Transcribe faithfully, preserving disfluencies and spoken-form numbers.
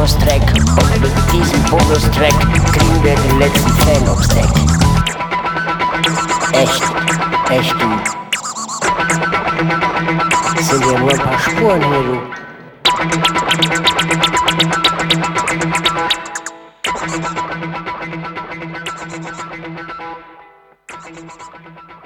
Bonustrack und mit diesem Bonustrack kriegen wir den letzten Fan aufs Deck. Echt, echt du. Das sind ja nur ein paar Spuren hier, du.